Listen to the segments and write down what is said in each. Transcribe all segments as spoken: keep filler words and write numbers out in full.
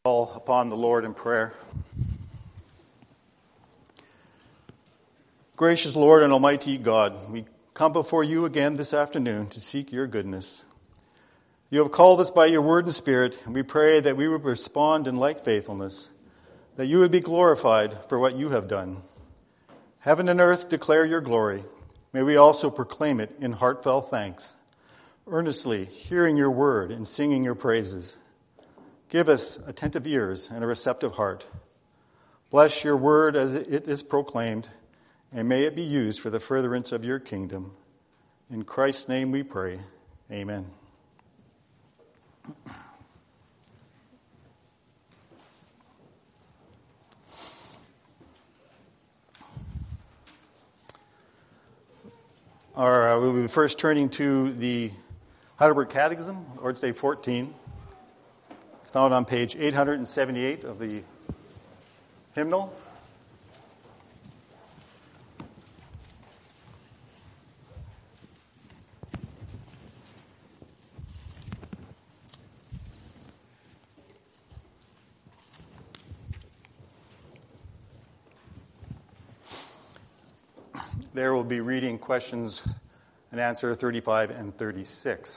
Call upon the Lord in prayer. Gracious Lord and Almighty God, we come before you again this afternoon to seek your goodness. You have called us by your word and spirit, and we pray that we would respond in like faithfulness, that you would be glorified for what you have done. Heaven and earth declare your glory. May we also proclaim it in heartfelt thanks, earnestly hearing your word and singing your praises. Give us attentive ears and a receptive heart. Bless your word as it is proclaimed, and may it be used for the furtherance of your kingdom. In Christ's name we pray. Amen. Our, uh, we'll be first turning to the Heidelberg Catechism, Lord's Day fourteen. It's found on page eight hundred seventy-eight of the hymnal. There we'll be reading questions and answer thirty-five and thirty-six.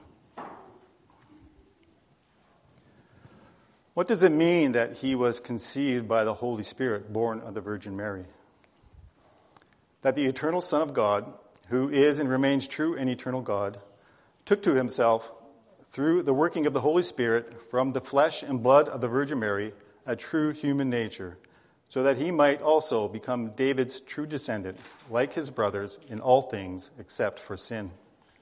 What does it mean that he was conceived by the Holy Spirit, born of the Virgin Mary? That the eternal Son of God, who is and remains true and eternal God, took to himself, through the working of the Holy Spirit, from the flesh and blood of the Virgin Mary, a true human nature, so that he might also become David's true descendant, like his brothers, in all things except for sin.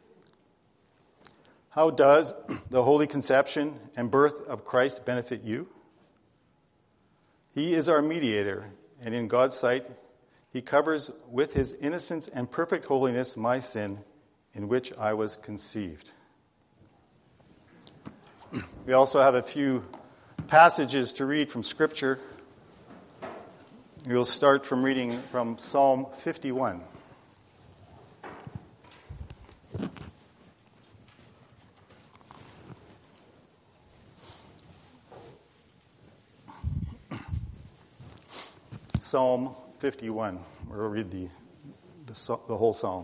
How does the holy conception and birth of Christ benefit you? He is our mediator, and in God's sight, he covers with his innocence and perfect holiness my sin, in which I was conceived. We also have a few passages to read from Scripture. We'll start from reading from Psalm fifty-one. Psalm fifty-one. We'll read the, the, the whole psalm.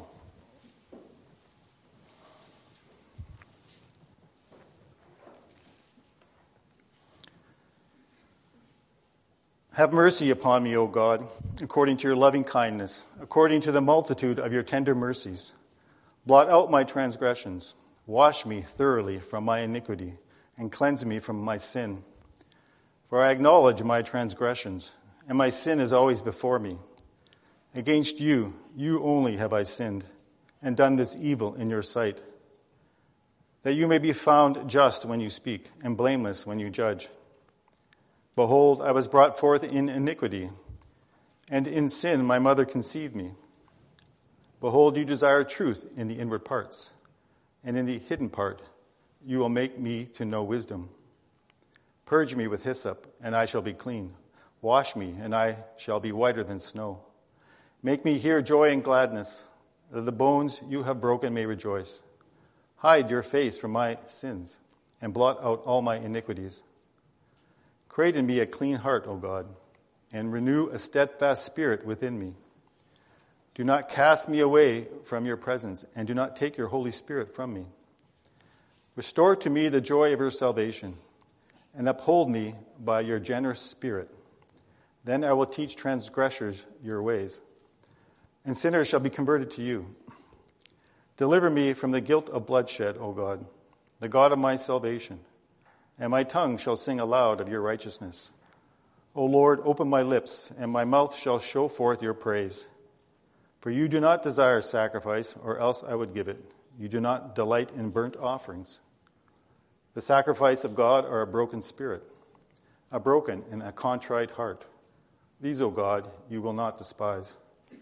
Have mercy upon me, O God, according to your loving kindness, according to the multitude of your tender mercies. Blot out my transgressions. Wash me thoroughly from my iniquity, and cleanse me from my sin. For I acknowledge my transgressions, and my sin is always before me. Against you, you only have I sinned, and done this evil in your sight, that you may be found just when you speak, and blameless when you judge. Behold, I was brought forth in iniquity, and in sin my mother conceived me. Behold, you desire truth in the inward parts, and in the hidden part you will make me to know wisdom. Purge me with hyssop, and I shall be clean. Wash me, and I shall be whiter than snow. Make me hear joy and gladness, that the bones you have broken may rejoice. Hide your face from my sins, and blot out all my iniquities. Create in me a clean heart, O God, and renew a steadfast spirit within me. Do not cast me away from your presence, and do not take your Holy Spirit from me. Restore to me the joy of your salvation, and uphold me by your generous spirit. Then I will teach transgressors your ways, and sinners shall be converted to you. Deliver me from the guilt of bloodshed, O God, the God of my salvation, and my tongue shall sing aloud of your righteousness. O Lord, open my lips, and my mouth shall show forth your praise. For you do not desire sacrifice, or else I would give it. You do not delight in burnt offerings. The sacrifice of God are a broken spirit, a broken and a contrite heart. These, O God, you will not despise.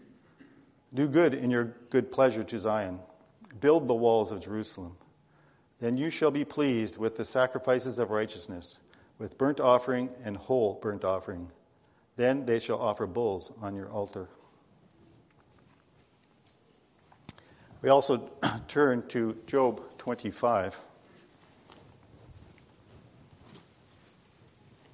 Do good in your good pleasure to Zion. Build the walls of Jerusalem. Then you shall be pleased with the sacrifices of righteousness, with burnt offering and whole burnt offering. Then they shall offer bulls on your altar. We also turn to Job twenty-five.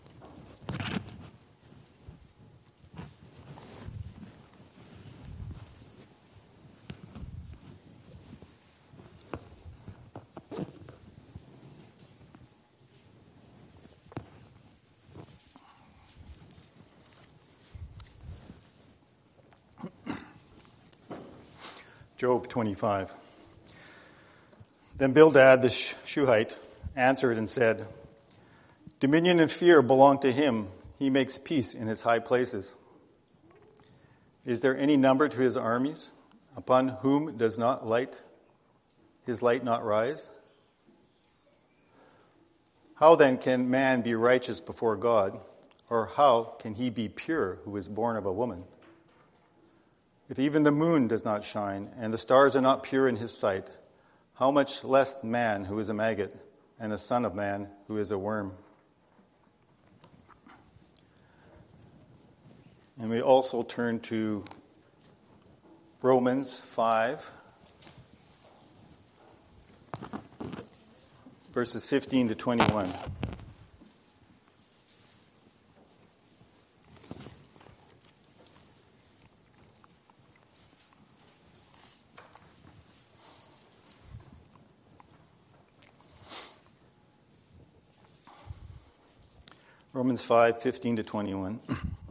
Job twenty-five. Then Bildad the Shuhite answered and said, Dominion and fear belong to him. He makes peace in his high places. Is there any number to his armies? Upon whom does not light his light not rise? How then can man be righteous before God? Or how can he be pure who is born of a woman? If even the moon does not shine, and the stars are not pure in his sight, how much less man who is a maggot, and the son of man who is a worm? And we also turn to Romans five, verses fifteen to twenty-one. Romans five, fifteen to twenty-one.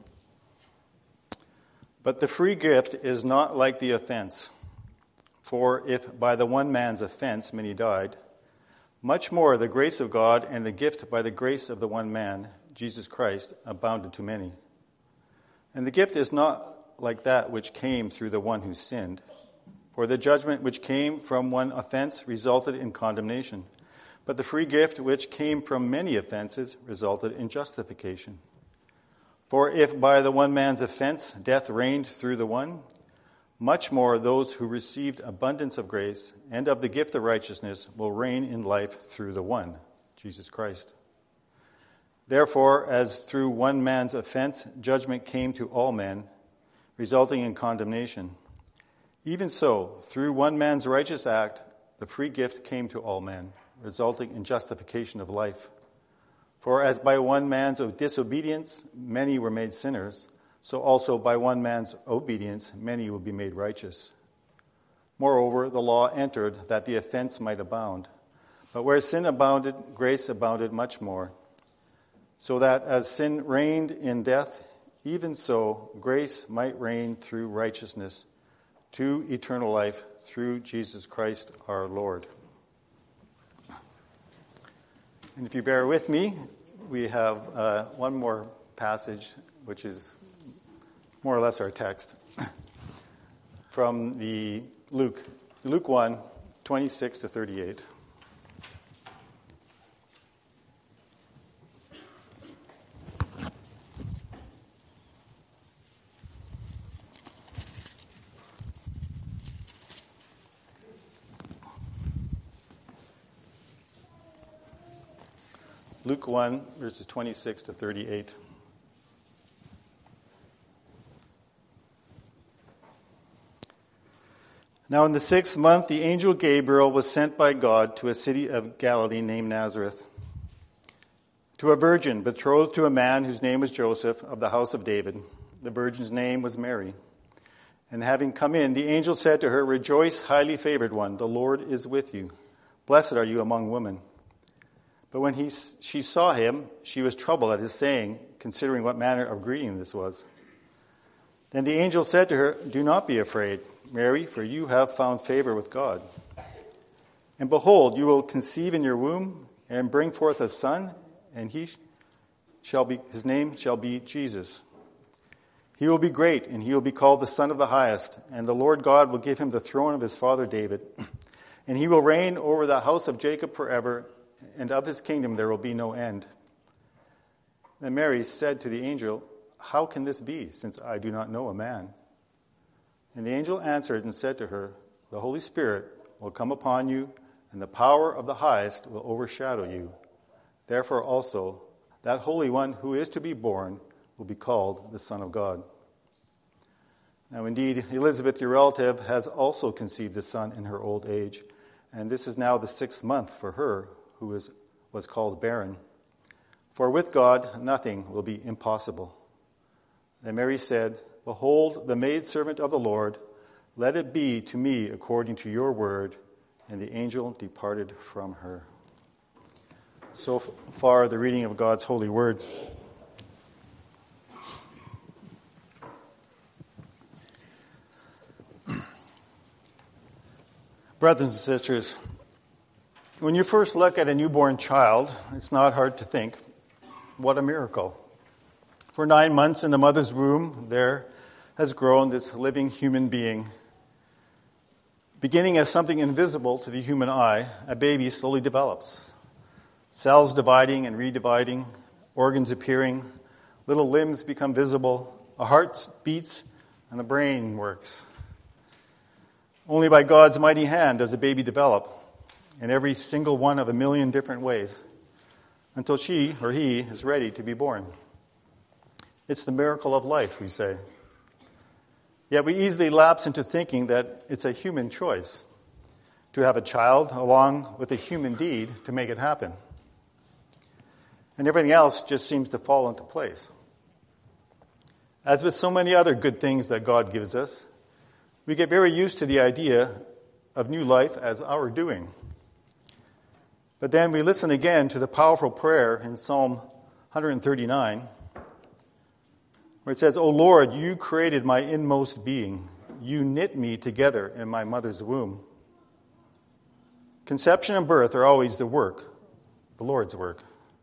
But the free gift is not like the offense. For if by the one man's offense many died, much more the grace of God and the gift by the grace of the one man, Jesus Christ, abounded to many. And the gift is not like that which came through the one who sinned. For the judgment which came from one offense resulted in condemnation. But the free gift which came from many offenses resulted in justification. For if by the one man's offense death reigned through the one, much more those who received abundance of grace and of the gift of righteousness will reign in life through the one, Jesus Christ. Therefore, as through one man's offense judgment came to all men, resulting in condemnation, even so, through one man's righteous act, the free gift came to all men, resulting in justification of life. For as by one man's disobedience many were made sinners, so also by one man's obedience many will be made righteous. Moreover, the law entered that the offense might abound. But where sin abounded, grace abounded much more. So that as sin reigned in death, even so grace might reign through righteousness to eternal life through Jesus Christ our Lord. And if you bear with me, we have uh, one more passage, which is more or less our text, from the Luke, Luke one, twenty-six to thirty-eight. Luke one, verses twenty-six to thirty-eight. Now in the sixth month, the angel Gabriel was sent by God to a city of Galilee named Nazareth, to a virgin betrothed to a man whose name was Joseph, of the house of David. The virgin's name was Mary. And having come in, the angel said to her, Rejoice, highly favored one, the Lord is with you. Blessed are you among women. But when he, she saw him, she was troubled at his saying, considering what manner of greeting this was. Then the angel said to her, Do not be afraid, Mary, for you have found favor with God. And behold, you will conceive in your womb and bring forth a son, and he shall be, his name shall be Jesus. He will be great, and he will be called the Son of the Highest, and the Lord God will give him the throne of his father David. And he will reign over the house of Jacob forever, and of his kingdom there will be no end. Then Mary said to the angel, How can this be, since I do not know a man? And the angel answered and said to her, The Holy Spirit will come upon you, and the power of the Highest will overshadow you. Therefore also, that Holy One who is to be born will be called the Son of God. Now indeed, Elizabeth, your relative, has also conceived a son in her old age, and this is now the sixth month for her, who is, was called barren. For with God nothing will be impossible. Then Mary said, Behold, the maidservant of the Lord, let it be to me according to your word. And the angel departed from her. So far, the reading of God's holy word. Brothers and sisters, when you first look at a newborn child, it's not hard to think, what a miracle. For nine months in the mother's womb, there has grown this living human being. Beginning as something invisible to the human eye, a baby slowly develops. Cells dividing and redividing, organs appearing, little limbs become visible, a heart beats, and the brain works. Only by God's mighty hand does a baby develop, in every single one of a million different ways, until she or he is ready to be born. It's the miracle of life, we say. Yet we easily lapse into thinking that it's a human choice to have a child along with a human deed to make it happen. And everything else just seems to fall into place. As with so many other good things that God gives us, we get very used to the idea of new life as our doing. But then we listen again to the powerful prayer in Psalm one thirty-nine, where it says, "O Lord, you created my inmost being. You knit me together in my mother's womb." Conception and birth are always the work, the Lord's work.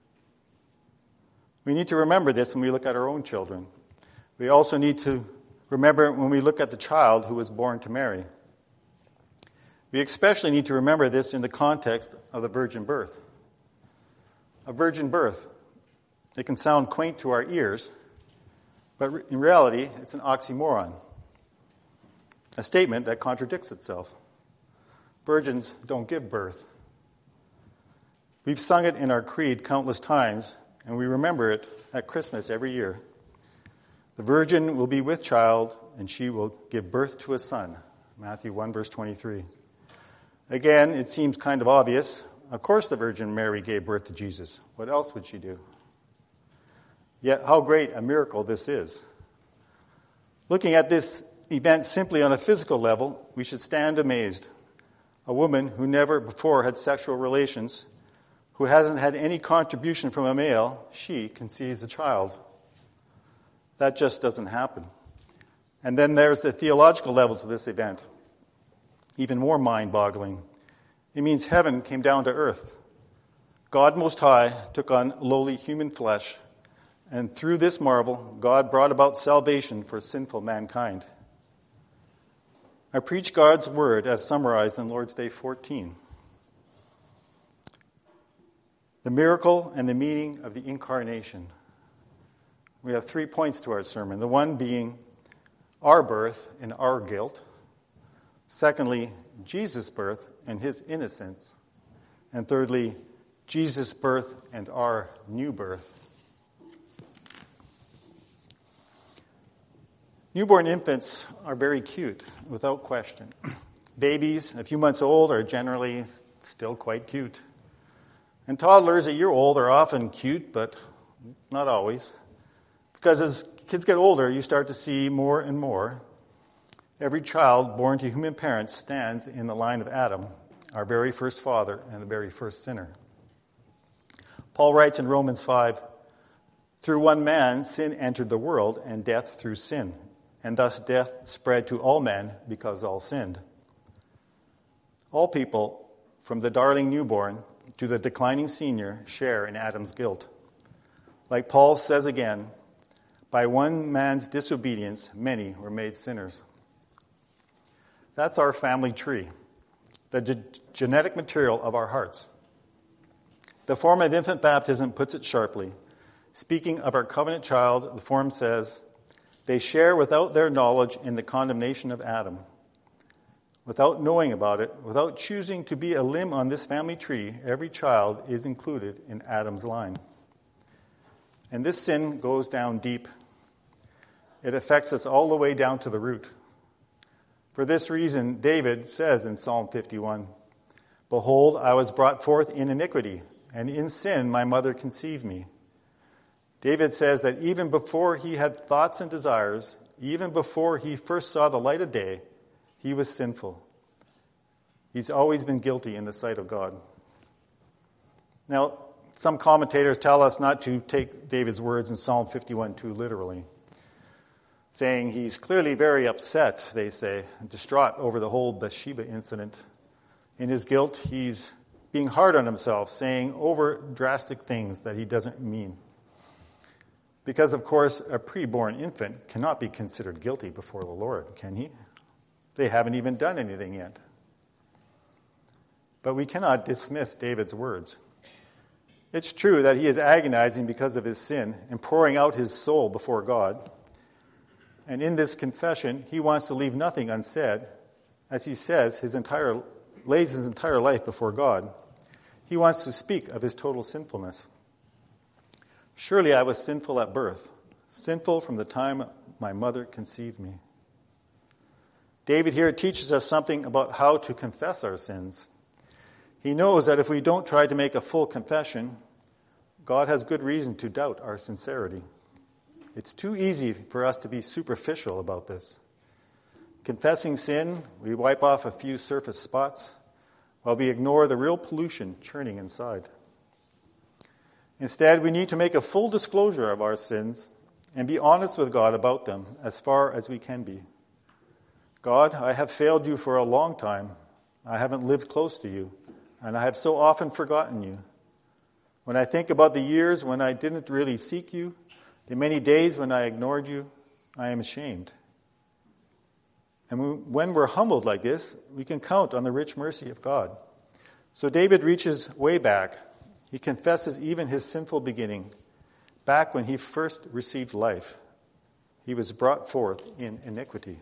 We need to remember this when we look at our own children. We also need to remember when we look at the child who was born to Mary. We especially need to remember this in the context of the virgin birth. A virgin birth, it can sound quaint to our ears, but in reality, it's an oxymoron, a statement that contradicts itself. Virgins don't give birth. We've sung it in our creed countless times, and we remember it at Christmas every year. The virgin will be with child, and she will give birth to a son. Matthew one, verse twenty-three. Again, it seems kind of obvious. Of course the Virgin Mary gave birth to Jesus. What else would she do? Yet how great a miracle this is. Looking at this event simply on a physical level, we should stand amazed. A woman who never before had sexual relations, who hasn't had any contribution from a male, she conceives a child. That just doesn't happen. And then there's the theological level to this event. Even more mind-boggling. It means heaven came down to earth. God Most High took on lowly human flesh, and through this marvel, God brought about salvation for sinful mankind. I preach God's word as summarized in Lord's Day fourteen. The miracle and the meaning of the incarnation. We have three points to our sermon. The one being our birth and our guilt. Secondly, Jesus' birth and his innocence. And thirdly, Jesus' birth and our new birth. Newborn infants are very cute, without question. Babies, a few months old, are generally still quite cute. And toddlers a year old are often cute, but not always. Because as kids get older, you start to see more and more. Every child born to human parents stands in the line of Adam, our very first father and the very first sinner. Paul writes in Romans five, "Through one man sin entered the world, and death through sin. And thus death spread to all men because all sinned." All people, from the darling newborn to the declining senior, share in Adam's guilt. Like Paul says again, by one man's disobedience, many were made sinners. That's our family tree, the ge- genetic material of our hearts. The form of infant baptism puts it sharply. Speaking of our covenant child, the form says, "They share without their knowledge in the condemnation of Adam." Without knowing about it, without choosing to be a limb on this family tree, every child is included in Adam's line. And this sin goes down deep. It affects us all the way down to the root. For this reason, David says in Psalm fifty-one, "Behold, I was brought forth in iniquity, and in sin my mother conceived me." David says that even before he had thoughts and desires, even before he first saw the light of day, he was sinful. He's always been guilty in the sight of God. Now, some commentators tell us not to take David's words in Psalm fifty-one too literally, saying he's clearly very upset, they say, and distraught over the whole Bathsheba incident. In his guilt, he's being hard on himself, saying over drastic things that he doesn't mean. Because, of course, a preborn infant cannot be considered guilty before the Lord, can he? They haven't even done anything yet. But we cannot dismiss David's words. It's true that he is agonizing because of his sin and pouring out his soul before God. And in this confession, he wants to leave nothing unsaid, as he says his entire lays his entire life before God. He wants to speak of his total sinfulness. Surely I was sinful at birth, sinful from the time my mother conceived me. David here teaches us something about how to confess our sins. He knows that if we don't try to make a full confession, God has good reason to doubt our sincerity. It's too easy for us to be superficial about this. Confessing sin, we wipe off a few surface spots while we ignore the real pollution churning inside. Instead, we need to make a full disclosure of our sins and be honest with God about them as far as we can be. God, I have failed you for a long time. I haven't lived close to you, and I have so often forgotten you. When I think about the years when I didn't really seek you, the many days when I ignored you, I am ashamed. And when we're humbled like this, we can count on the rich mercy of God. So David reaches way back. He confesses even his sinful beginning, back when he first received life. He was brought forth in iniquity.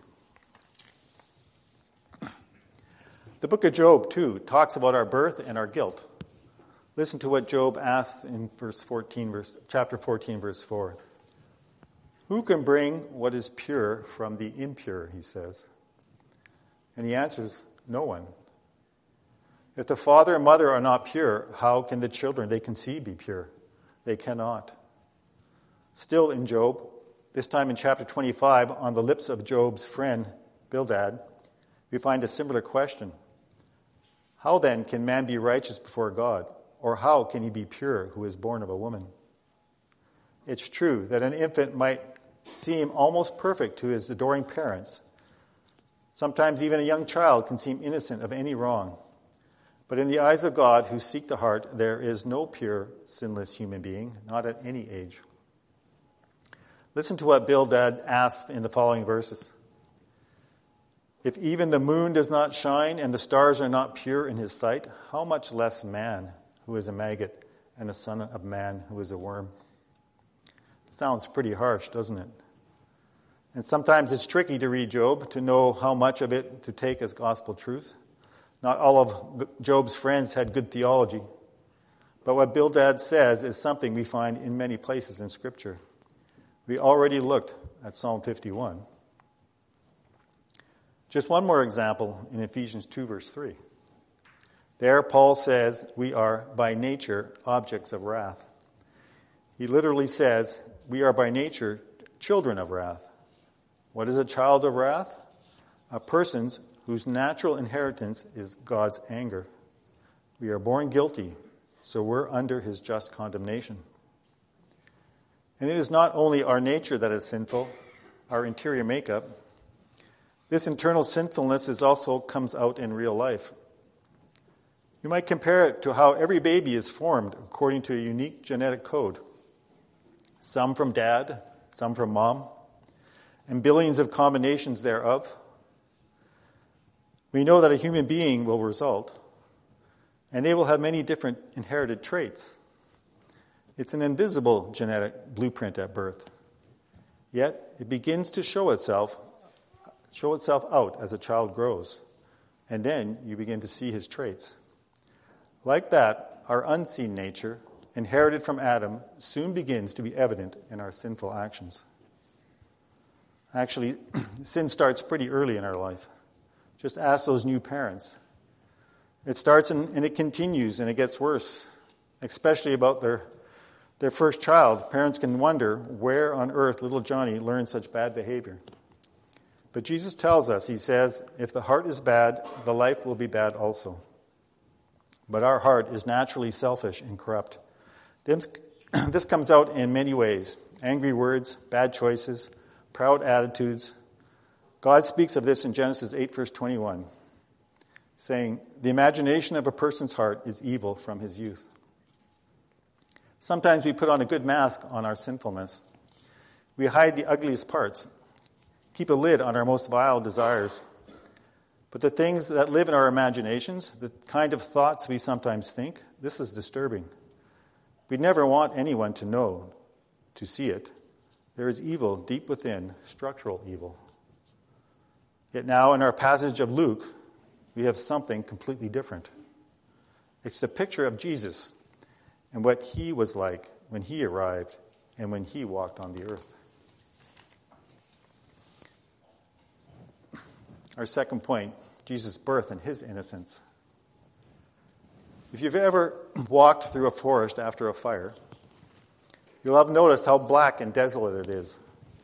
The book of Job, too, talks about our birth and our guilt. Listen to what Job asks in verse fourteen, verse, chapter fourteen, verse four. Who can bring what is pure from the impure, he says. And he answers, no one. If the father and mother are not pure, how can the children they conceive be pure? They cannot. Still in Job, this time in chapter twenty-five, on the lips of Job's friend, Bildad, we find a similar question. How then can man be righteous before God? Or how can he be pure who is born of a woman? It's true that an infant might seem almost perfect to his adoring parents. Sometimes even a young child can seem innocent of any wrong. But in the eyes of God who seek the heart, there is no pure, sinless human being, not at any age. Listen to what Bildad asked in the following verses. If even the moon does not shine and the stars are not pure in his sight, how much less man who is a maggot and a son of man who is a worm? It sounds pretty harsh, doesn't it? And sometimes it's tricky to read Job, to know how much of it to take as gospel truth. Not all of Job's friends had good theology. But what Bildad says is something we find in many places in Scripture. We already looked at Psalm fifty-one. Just one more example in Ephesians two, verse three. There, Paul says we are by nature objects of wrath. He literally says we are by nature children of wrath. What is a child of wrath? A person whose natural inheritance is God's anger. We are born guilty, so we're under his just condemnation. And it is not only our nature that is sinful, our interior makeup. This internal sinfulness is also comes out in real life. You might compare it to how every baby is formed according to a unique genetic code. Some from dad, some from mom, and billions of combinations thereof. We know that a human being will result, and they will have many different inherited traits. It's an invisible genetic blueprint at birth. Yet it begins to show itself, show itself out as a child grows, and then you begin to see his traits. Like that, our unseen nature, inherited from Adam, soon begins to be evident in our sinful actions. Actually, sin starts pretty early in our life. Just ask those new parents. It starts and, and it continues and it gets worse, especially about their, their first child. Parents can wonder where on earth little Johnny learned such bad behavior. But Jesus tells us, he says, if the heart is bad, the life will be bad also. But our heart is naturally selfish and corrupt. This, this comes out in many ways. Angry words, bad choices, proud attitudes. God speaks of this in Genesis eight, verse twenty-one. saying, "The imagination of a person's heart is evil from his youth." Sometimes we put on a good mask on our sinfulness. We hide the ugliest parts, keep a lid on our most vile desires. But the things that live in our imaginations, the kind of thoughts we sometimes think, this is disturbing. We never want anyone to know, to see it. There is evil deep within, structural evil. Yet now in our passage of Luke, we have something completely different. It's the picture of Jesus and what he was like when he arrived and when he walked on the earth. Our second point, Jesus' birth and his innocence. If you've ever walked through a forest after a fire, you'll have noticed how black and desolate it is.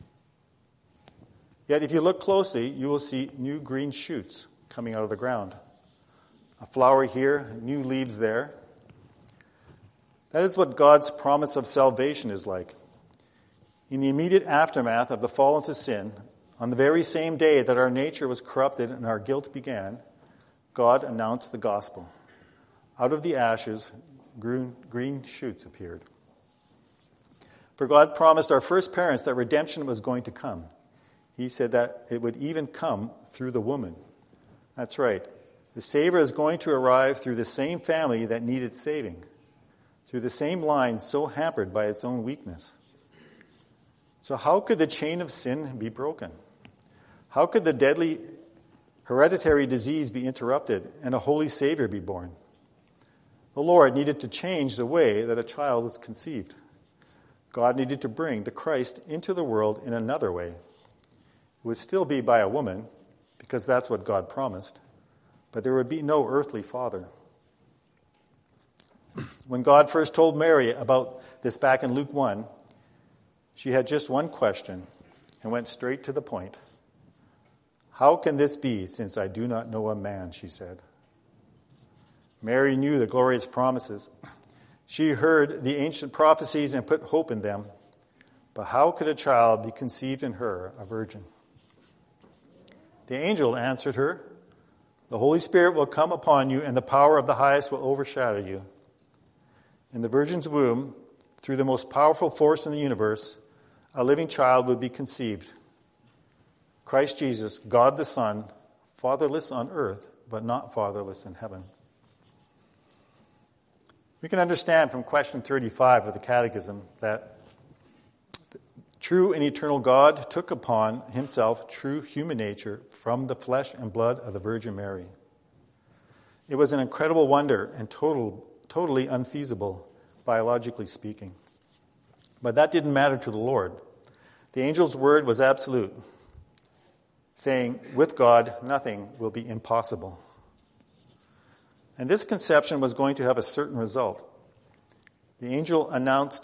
Yet if you look closely, you will see new green shoots coming out of the ground. A flower here, new leaves there. That is what God's promise of salvation is like. In the immediate aftermath of the fall into sin, on the very same day that our nature was corrupted and our guilt began, God announced the gospel. Out of the ashes, green, green shoots appeared. For God promised our first parents that redemption was going to come. He said that it would even come through the woman. That's right. The Savior is going to arrive through the same family that needed saving, through the same line so hampered by its own weakness. So how could the chain of sin be broken? How could the deadly hereditary disease be interrupted and a holy Savior be born? The Lord needed to change the way that a child is conceived. God needed to bring the Christ into the world in another way. It would still be by a woman, because that's what God promised, but there would be no earthly father. When God first told Mary about this back in Luke one, she had just one question and went straight to the point. "How can this be, since I do not know a man?" she said. Mary knew the glorious promises. She heard the ancient prophecies and put hope in them. But how could a child be conceived in her, a virgin? The angel answered her, "The Holy Spirit will come upon you, and the power of the highest will overshadow you. In the virgin's womb, through the most powerful force in the universe, a living child will be conceived. Christ Jesus, God the Son, fatherless on earth, but not fatherless in heaven." We can understand from question thirty-five of the Catechism that the true and eternal God took upon himself true human nature from the flesh and blood of the Virgin Mary. It was an incredible wonder and total, totally unfeasible, biologically speaking. But that didn't matter to the Lord. The angel's word was absolute, saying, with God, nothing will be impossible. And this conception was going to have a certain result. The angel announced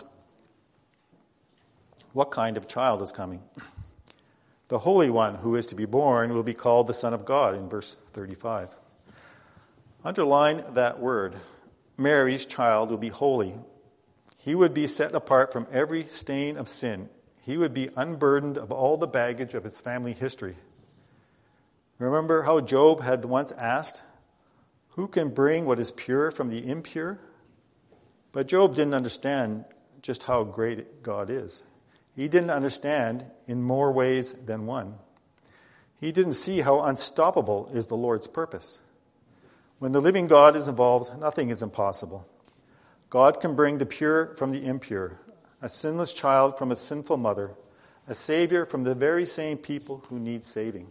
what kind of child is coming. The Holy One who is to be born will be called the Son of God in verse thirty-five. Underline that word. Mary's child will be holy. He would be set apart from every stain of sin. He would be unburdened of all the baggage of his family history. Remember how Job had once asked, "Who can bring what is pure from the impure?" But Job didn't understand just how great God is. He didn't understand in more ways than one. He didn't see how unstoppable is the Lord's purpose. When the living God is involved, nothing is impossible. God can bring the pure from the impure, a sinless child from a sinful mother, a Savior from the very same people who need saving.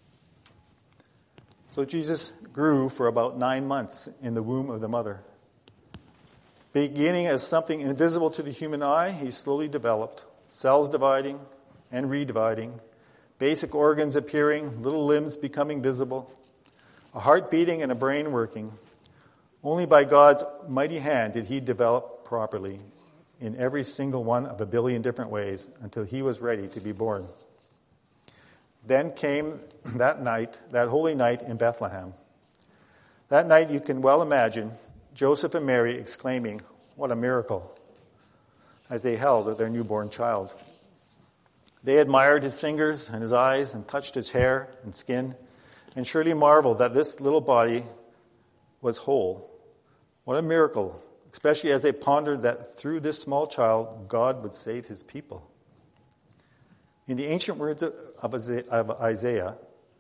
So Jesus grew for about nine months in the womb of the mother. Beginning as something invisible to the human eye, he slowly developed, cells dividing and redividing, basic organs appearing, little limbs becoming visible, a heart beating and a brain working. Only by God's mighty hand did he develop properly in every single one of a billion different ways until he was ready to be born. Then came that night, that holy night in Bethlehem. That night, you can well imagine Joseph and Mary exclaiming, "What a miracle," as they held their newborn child. They admired his fingers and his eyes and touched his hair and skin and surely marveled that this little body was whole. What a miracle, especially as they pondered that through this small child, God would save his people. In the ancient words of Isaiah,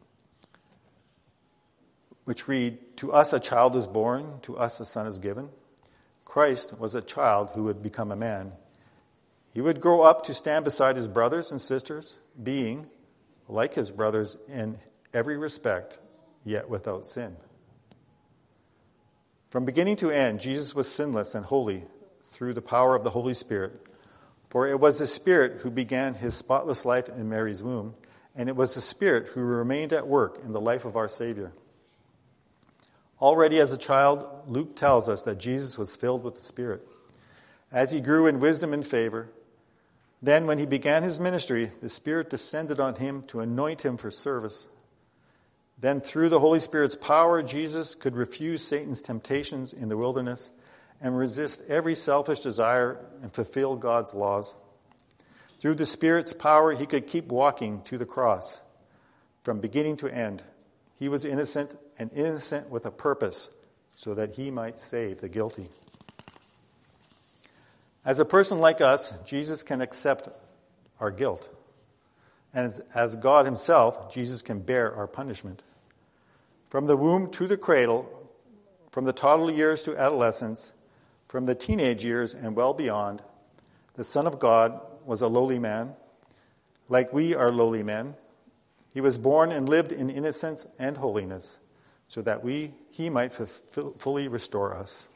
which read, "To us a child is born, to us a son is given," Christ was a child who would become a man. He would grow up to stand beside his brothers and sisters, being like his brothers in every respect, yet without sin. From beginning to end, Jesus was sinless and holy through the power of the Holy Spirit. For it was the Spirit who began his spotless life in Mary's womb, and it was the Spirit who remained at work in the life of our Savior. Already as a child, Luke tells us that Jesus was filled with the Spirit. As he grew in wisdom and favor, then when he began his ministry, the Spirit descended on him to anoint him for service. Then through the Holy Spirit's power, Jesus could refuse Satan's temptations in the wilderness and resist every selfish desire and fulfill God's laws. Through the Spirit's power, he could keep walking to the cross from beginning to end. He was innocent and innocent with a purpose so that he might save the guilty. As a person like us, Jesus can accept our guilt. And as, as God himself, Jesus can bear our punishment. From the womb to the cradle, from the toddler years to adolescence, from the teenage years and well beyond, the Son of God was a lowly man, like we are lowly men. He was born and lived in innocence and holiness, so that we he might fulfill, fully restore us.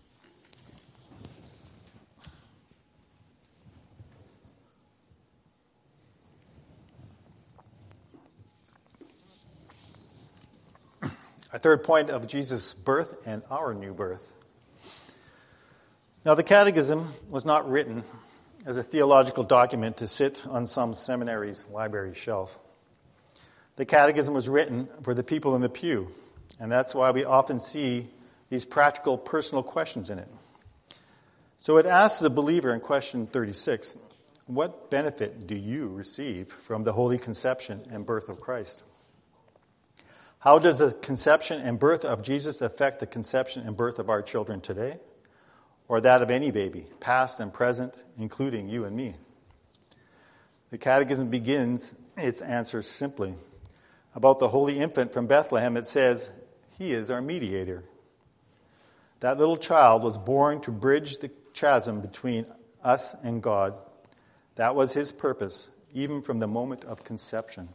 A third point of Jesus' birth and our new birth. Now, the Catechism was not written as a theological document to sit on some seminary's library shelf. The Catechism was written for the people in the pew, and that's why we often see these practical, personal questions in it. So it asks the believer in question thirty-six, what benefit do you receive from the holy conception and birth of Christ? How does the conception and birth of Jesus affect the conception and birth of our children today, or that of any baby, past and present, including you and me? The Catechism begins its answer simply. About the holy infant from Bethlehem, it says, he is our mediator. That little child was born to bridge the chasm between us and God. That was his purpose, even from the moment of conception.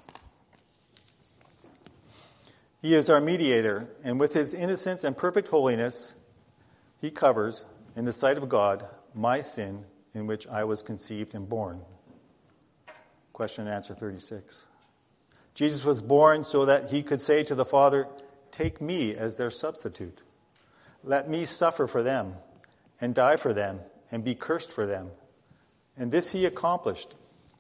He is our mediator, and with his innocence and perfect holiness, he covers, in the sight of God, my sin in which I was conceived and born. Question and answer thirty-six. Jesus was born so that he could say to the Father, take me as their substitute. Let me suffer for them and die for them and be cursed for them. And this he accomplished.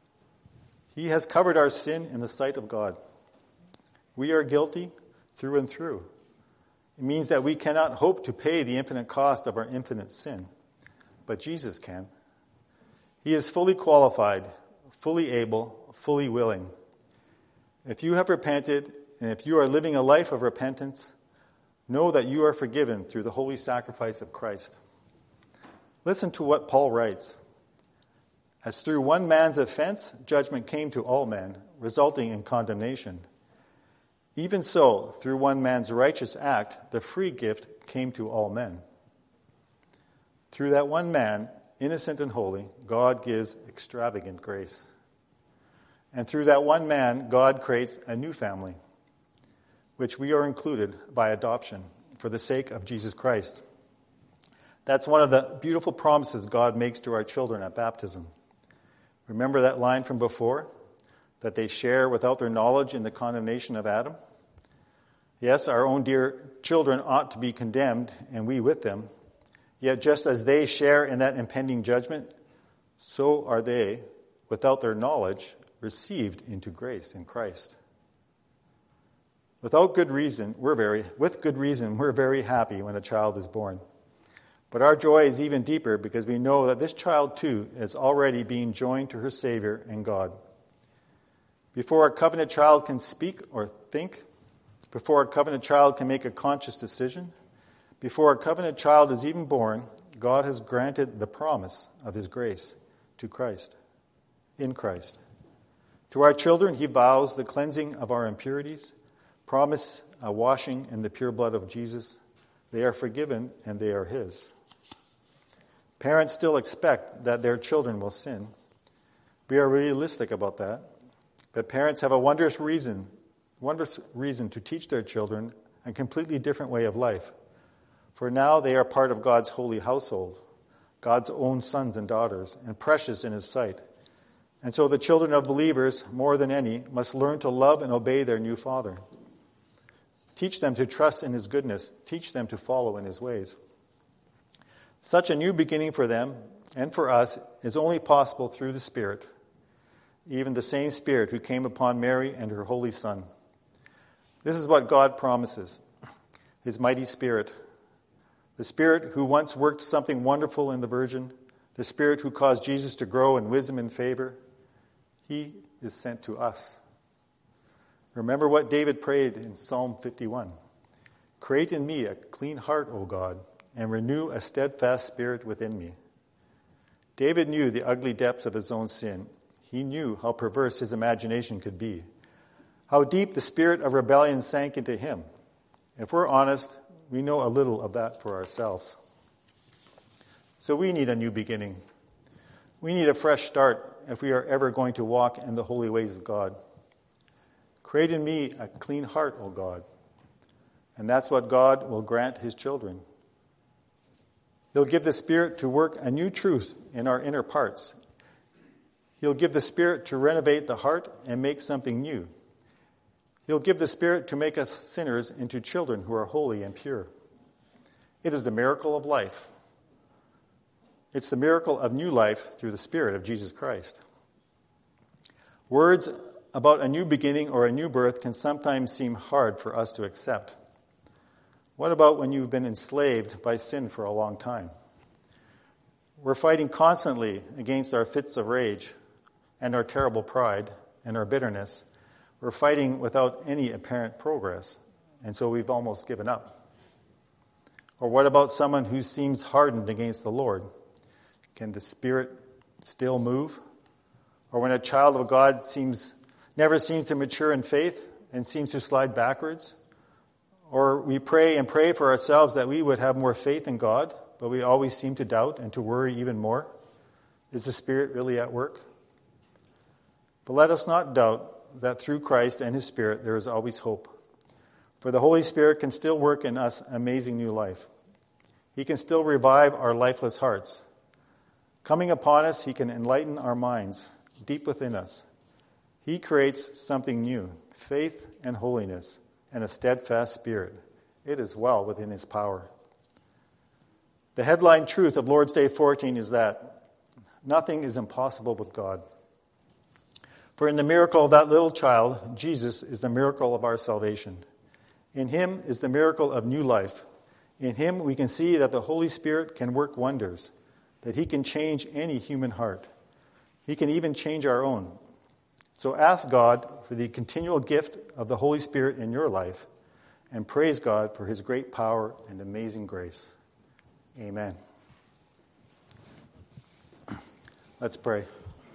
He has covered our sin in the sight of God. We are guilty through and through. It means that we cannot hope to pay the infinite cost of our infinite sin, but Jesus can. He is fully qualified, fully able, fully willing. If you have repented, and if you are living a life of repentance, know that you are forgiven through the holy sacrifice of Christ. Listen to what Paul writes. As through one man's offense, judgment came to all men, resulting in condemnation. Even so, through one man's righteous act, the free gift came to all men. Through that one man, innocent and holy, God gives extravagant grace. And through that one man, God creates a new family, which we are included by adoption for the sake of Jesus Christ. That's one of the beautiful promises God makes to our children at baptism. Remember that line from before? That they share without their knowledge in the condemnation of Adam? Yes, our own dear children ought to be condemned, and we with them. Yet just as they share in that impending judgment, so are they, without their knowledge, received into grace in Christ. Without good reason, we're very, with good reason, we're very happy when a child is born. But our joy is even deeper because we know that this child too is already being joined to her Savior and God. Before a covenant child can speak or think, before a covenant child can make a conscious decision, Before a covenant child is even born, God has granted the promise of his grace to Christ, in Christ. To our children, he vows the cleansing of our impurities, promise a washing in the pure blood of Jesus. They are forgiven and they are his. Parents still expect that their children will sin. We are realistic about that. But parents have a wondrous reason, wondrous reason to teach their children a completely different way of life. For now they are part of God's holy household, God's own sons and daughters, and precious in his sight. And so the children of believers, more than any, must learn to love and obey their new father. Teach them to trust in his goodness. Teach them to follow in his ways. Such a new beginning for them and for us is only possible through the Spirit, even the same Spirit who came upon Mary and her Holy Son. This is what God promises, his mighty Spirit. The Spirit who once worked something wonderful in the Virgin, the Spirit who caused Jesus to grow in wisdom and favor, he is sent to us. Remember what David prayed in Psalm fifty-one. Create in me a clean heart, O God, and renew a steadfast spirit within me. David knew the ugly depths of his own sin. He knew how perverse his imagination could be, how deep the spirit of rebellion sank into him. If we're honest, we know a little of that for ourselves. So we need a new beginning. We need a fresh start if we are ever going to walk in the holy ways of God. Create in me a clean heart, O God. And that's what God will grant his children. He'll give the Spirit to work a new truth in our inner parts. He'll give the Spirit to renovate the heart and make something new. He'll give the Spirit to make us sinners into children who are holy and pure. It is the miracle of life. It's the miracle of new life through the Spirit of Jesus Christ. Words about a new beginning or a new birth can sometimes seem hard for us to accept. What about when you've been enslaved by sin for a long time? We're fighting constantly against our fits of rage and our terrible pride and our bitterness. We're fighting without any apparent progress, and so we've almost given up. Or what about someone who seems hardened against the Lord? Can the Spirit still move? Or when a child of God seems never seems to mature in faith and seems to slide backwards? Or we pray and pray for ourselves that we would have more faith in God, but we always seem to doubt and to worry even more? Is the Spirit really at work? But let us not doubt that through Christ and his Spirit there is always hope. For the Holy Spirit can still work in us amazing new life. He can still revive our lifeless hearts. Coming upon us, he can enlighten our minds deep within us. He creates something new, faith and holiness, and a steadfast spirit. It is well within his power. The headline truth of Lord's Day fourteen is that nothing is impossible with God. For in the miracle of that little child, Jesus is the miracle of our salvation. In him is the miracle of new life. In him we can see that the Holy Spirit can work wonders, that he can change any human heart. He can even change our own. So ask God for the continual gift of the Holy Spirit in your life, and praise God for his great power and amazing grace. Amen. Let's pray.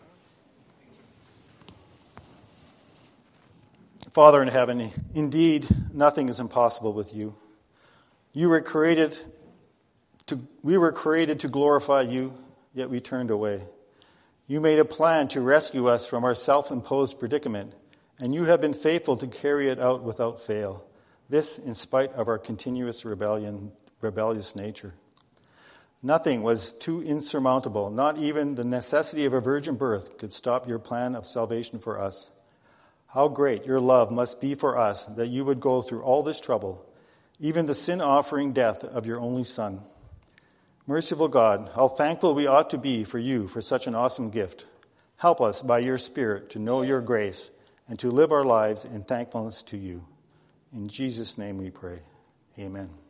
Father in heaven, indeed, nothing is impossible with you. You were created to, we were created to glorify you, yet we turned away. You made a plan to rescue us from our self-imposed predicament, and you have been faithful to carry it out without fail. This in spite of our continuous rebellion, rebellious nature. Nothing was too insurmountable. Not even the necessity of a virgin birth could stop your plan of salvation for us. How great your love must be for us that you would go through all this trouble, even the sin-offering death of your only Son. Merciful God, how thankful we ought to be for you for such an awesome gift. Help us by your Spirit to know your grace and to live our lives in thankfulness to you. In Jesus' name we pray. Amen.